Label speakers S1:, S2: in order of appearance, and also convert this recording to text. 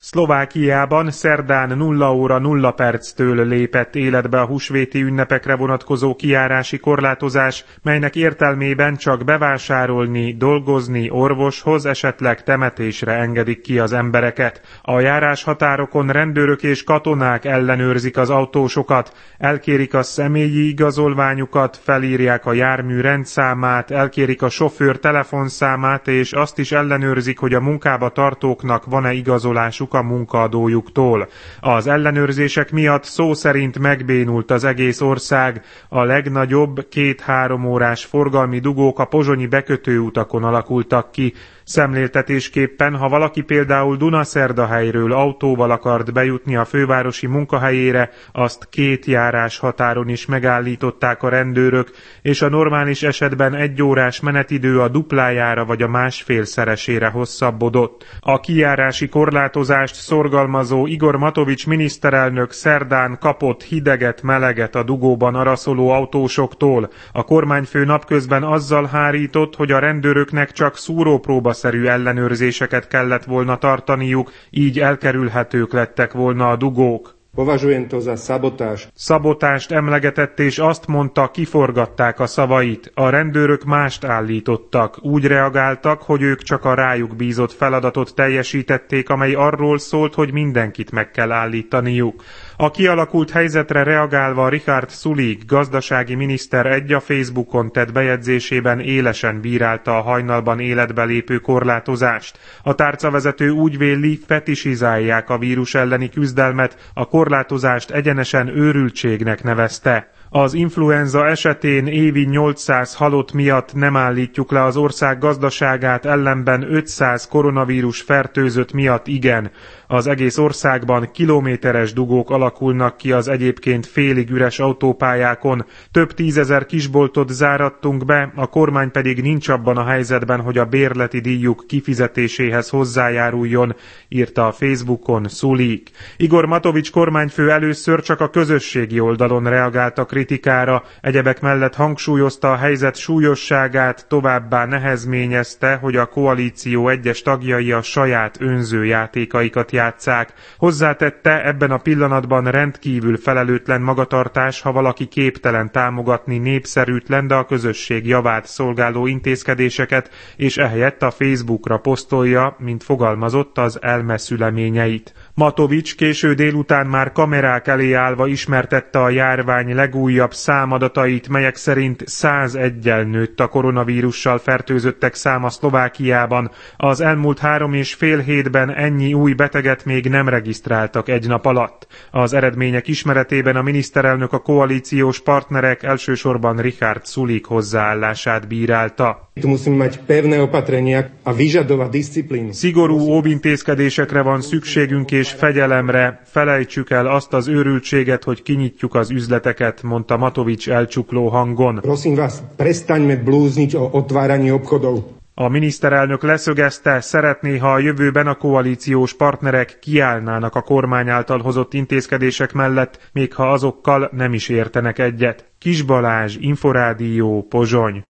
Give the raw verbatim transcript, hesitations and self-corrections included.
S1: Szlovákiában szerdán nulla óra nulla perctől lépett életbe a húsvéti ünnepekre vonatkozó kijárási korlátozás, melynek értelmében csak bevásárolni, dolgozni, orvoshoz, esetleg temetésre engedik ki az embereket. A járáshatárokon rendőrök és katonák ellenőrzik az autósokat, elkérik a személyi igazolványukat, felírják a jármű rendszámát, elkérik a sofőr telefonszámát, és azt is ellenőrzik, hogy a munkába tartóknak van-e igazolásuk a munkaadójuktól. Az ellenőrzések miatt szó szerint megbénult az egész ország, a legnagyobb két-három órás forgalmi dugók a pozsonyi bekötőutakon alakultak ki. Szemléltetésképpen, ha valaki például Dunaszerdahelyről autóval akart bejutni a fővárosi munkahelyére, azt két járás határon is megállították a rendőrök, és a normális esetben egy órás menetidő a duplájára vagy a másfélszeresére hosszabbodott. A kijárási korlátozást szorgalmazó Igor Matovics miniszterelnök szerdán kapott hideget, meleget a dugóban araszoló autósoktól. A kormányfő napközben azzal hárított, hogy a rendőröknek csak szúrópróba szerű ellenőrzéseket kellett volna tartaniuk, így elkerülhetők lettek volna a dugók.
S2: Považujem to za szabotást.
S1: Szabotást emlegetett, és azt mondta, kiforgatták a szavait. A rendőrök mást állítottak. Úgy reagáltak, hogy ők csak a rájuk bízott feladatot teljesítették, amely arról szólt, hogy mindenkit meg kell állítaniuk. A kialakult helyzetre reagálva Richard Sulík gazdasági miniszter egy a Facebookon tett bejegyzésében élesen bírálta a hajnalban életbe lépő korlátozást. A tárcavezető úgy véli, fetisizálják a vírus elleni küzdelmet, a korlátozást egyenesen őrültségnek nevezte. Az influenza esetén évi nyolcszáz halott miatt nem állítjuk le az ország gazdaságát, ellenben ötszáz koronavírus fertőzött miatt igen. Az egész országban kilométeres dugók alakulnak ki az egyébként félig üres autópályákon. Több tízezer kisboltot zárattunk be, a kormány pedig nincs abban a helyzetben, hogy a bérleti díjuk kifizetéséhez hozzájáruljon, írta a Facebookon Sulík. Igor Matovics kormányfő először csak a közösségi oldalon reagált a kritikára, egyebek mellett hangsúlyozta a helyzet súlyosságát, továbbá nehezményezte, hogy a koalíció egyes tagjai a saját önzőjátékaikat játsszák. Hozzátette, ebben a pillanatban rendkívül felelőtlen magatartás, ha valaki képtelen támogatni népszerűtlen, de a közösség javát szolgáló intézkedéseket, és ehelyett a Facebookra posztolja, mint fogalmazott, az elme szüleményeit. Matovics késő délután már kamerák elé állva ismertette a járvány legújabb számadatait, melyek szerint százeggyel nőtt a koronavírussal fertőzöttek száma Szlovákiában. Az elmúlt három és fél hétben ennyi új beteget még nem regisztráltak egy nap alatt. Az eredmények ismeretében a miniszterelnök a koalíciós partnerek, elsősorban Richard Sulík hozzáállását bírálta. Szigorú óvintézkedésekre van szükségünk és fegyelemre, felejtsük el azt az őrültséget, hogy kinyitjuk az üzleteket, mondta Matovics elcsukló hangon. A miniszterelnök leszögezte, szeretné, ha a jövőben a koalíciós partnerek kiállnának a kormány által hozott intézkedések mellett, még ha azokkal nem is értenek egyet. Kis Balázs, Inforádió, Pozsony.